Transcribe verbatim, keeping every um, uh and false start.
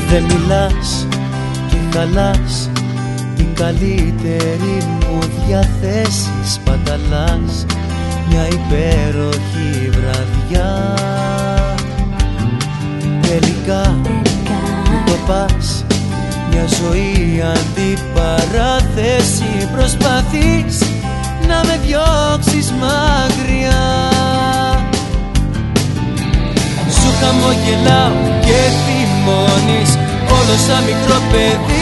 Δεν μιλάς και χαλάς την καλύτερη μου διαθέση. Σπαταλάς μια υπέροχη βραδιά. Τελικά μου το πας, μια ζωή αντιπαράθεση. Προσπαθείς να με διώξεις μακριά. Σου χαμογελάω και θυμώνεις, όλο σαν μικρό παιδί.